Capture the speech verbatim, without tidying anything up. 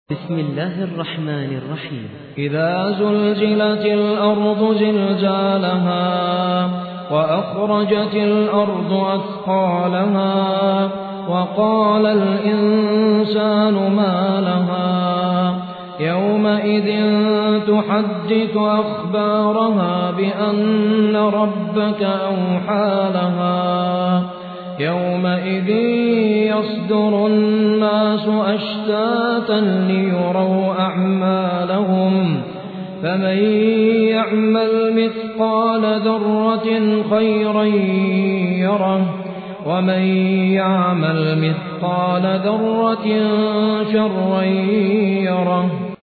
بسم الله الرحمن الرحيم. إذا زلزلت الأرض زلزالها وأخرجت الأرض أثقالها وقال الإنسان ما لها يومئذ تحدث أخبارها بأن ربك أوحى لها يومئذ يصدر الناس أشتاتا ليروا أعمالهم فمن يعمل مثقال ذرة خيرا يره ومن يعمل مثقال ذرة شرا يره